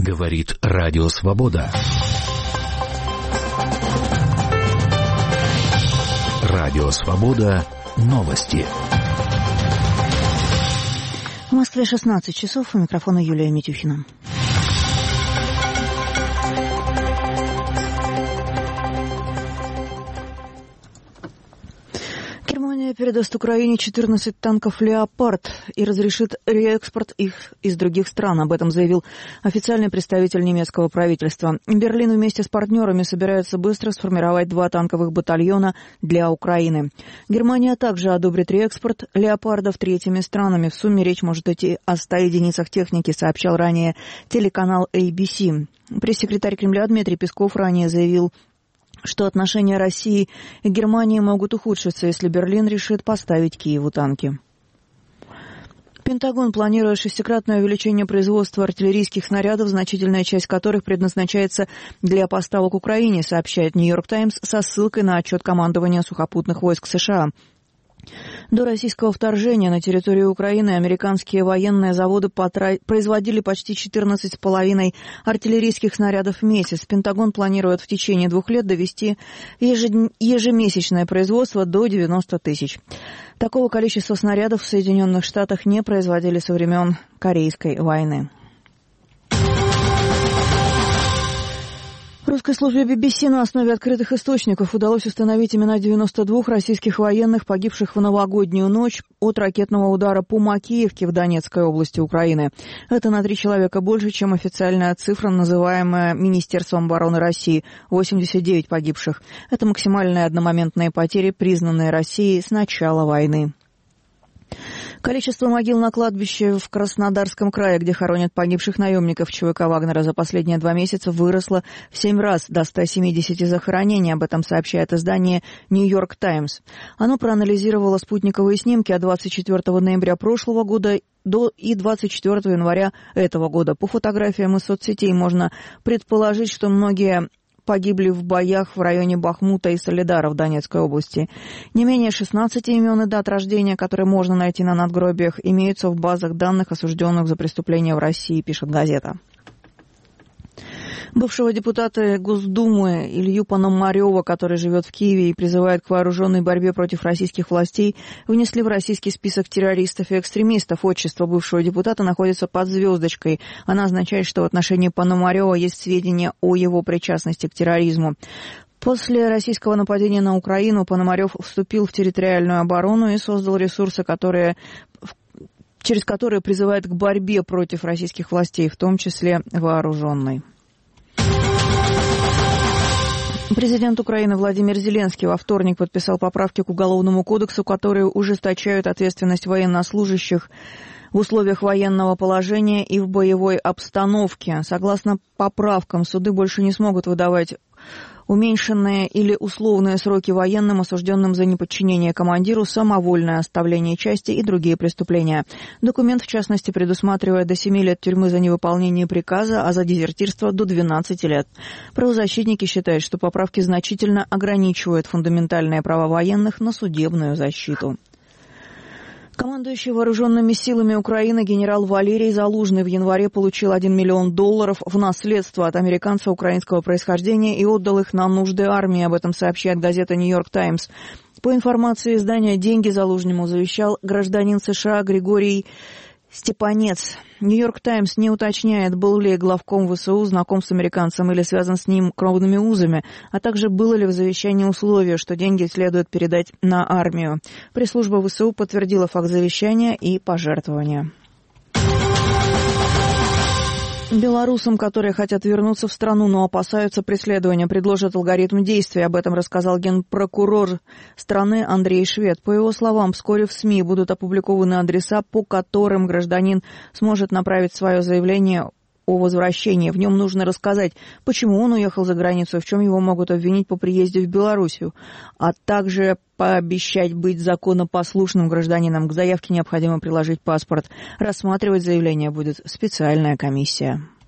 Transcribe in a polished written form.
Говорит Радио Свобода. Радио Свобода. Новости. В Москве 16 часов. У микрофона Юлия Митюхина. Германия передаст Украине 14 танков «Леопард» и разрешит реэкспорт их из других стран. Об этом заявил официальный представитель немецкого правительства. Берлин вместе с партнерами собирается быстро сформировать 2 танковых батальона для Украины. Германия также одобрит реэкспорт «Леопардов» третьими странами. В сумме речь может идти о 100 единицах техники, сообщал ранее телеканал ABC. Пресс-секретарь Кремля Дмитрий Песков ранее заявил, что отношения России и Германии могут ухудшиться, если Берлин решит поставить Киеву танки. Пентагон планирует 6-кратное увеличение производства артиллерийских снарядов, значительная часть которых предназначается для поставок Украине, сообщает «Нью-Йорк Таймс» со ссылкой на отчет командования сухопутных войск США. До российского вторжения на территорию Украины американские военные заводы производили почти 14,5 артиллерийских снарядов в месяц. Пентагон планирует в течение 2 лет довести ежемесячное производство до 90 тысяч. Такого количества снарядов в Соединенных Штатах не производили со времен Корейской войны. Русской службе BBC на основе открытых источников удалось установить имена 92 российских военных, погибших в новогоднюю ночь от ракетного удара по Макеевке в Донецкой области Украины. Это на 3 человека больше, чем официальная цифра, называемая Министерством обороны России – 89 погибших. Это максимальные одномоментные потери, признанные Россией с начала войны. Количество могил на кладбище в Краснодарском крае, где хоронят погибших наемников ЧВК Вагнера, за последние 2 месяца выросло в 7 раз до 170 захоронений. Об этом сообщает издание «Нью-Йорк Таймс». Оно проанализировало спутниковые снимки от 24 ноября прошлого года и 24 января этого года. По фотографиям из соцсетей можно предположить, что многие погибли в боях в районе Бахмута и Солидара в Донецкой области. Не менее 16 имен и дат рождения, которые можно найти на надгробиях, имеются в базах данных осужденных за преступления в России, пишет газета. Бывшего депутата Госдумы Илью Пономарева, который живет в Киеве и призывает к вооруженной борьбе против российских властей, внесли в российский список террористов и экстремистов. Отчество бывшего депутата находится под звездочкой. Она означает, что в отношении Пономарева есть сведения о его причастности к терроризму. После российского нападения на Украину Пономарев вступил в территориальную оборону и создал ресурсы, через которые призывает к борьбе против российских властей, в том числе вооруженной. Президент Украины Владимир Зеленский во вторник подписал поправки к Уголовному кодексу, которые ужесточают ответственность военнослужащих в условиях военного положения и в боевой обстановке. Согласно поправкам, суды больше не смогут выдавать уменьшенные или условные сроки военным, осужденным за неподчинение командиру, самовольное оставление части и другие преступления. Документ, в частности, предусматривает до 7 лет тюрьмы за невыполнение приказа, а за дезертирство до 12 лет. Правозащитники считают, что поправки значительно ограничивают фундаментальные права военных на судебную защиту. Командующий вооруженными силами Украины генерал Валерий Залужный в январе получил $1 миллион в наследство от американца украинского происхождения и отдал их на нужды армии. Об этом сообщает газета «Нью-Йорк Таймс». По информации издания, деньги Залужнему завещал гражданин США Григорий Степанец. «Нью-Йорк Таймс» не уточняет, был ли главком ВСУ знаком с американцем или связан с ним кровными узами, а также было ли в завещании условие, что деньги следует передать на армию. Пресс-служба ВСУ подтвердила факт завещания и пожертвования. Белорусам, которые хотят вернуться в страну, но опасаются преследования, предложат алгоритм действий. Об этом рассказал генпрокурор страны Андрей Швед. По его словам, вскоре в СМИ будут опубликованы адреса, по которым гражданин сможет направить свое заявление о возвращении. В нем нужно рассказать, почему он уехал за границу, в чем его могут обвинить по приезде в Белоруссию, а также пообещать быть законопослушным гражданином. К заявке необходимо приложить паспорт. Рассматривать заявление будет специальная комиссия.